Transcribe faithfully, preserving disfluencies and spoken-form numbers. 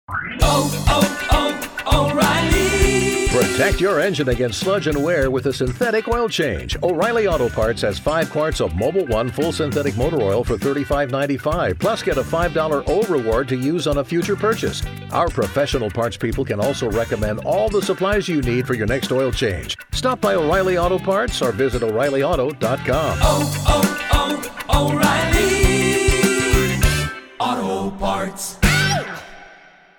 oh, oh, O'Reilly. Protect your engine against sludge and wear with a synthetic oil change. O'Reilly Auto Parts has five quarts of Mobil one full synthetic motor oil for thirty-five ninety-five. Plus, get a five dollar O reward to use on a future purchase. Our professional parts people can also recommend all the supplies you need for your next oil change. Stop by O'Reilly Auto Parts or visit O'Reilly Auto dot com. Oh, oh, oh, O'Reilly Auto Parts.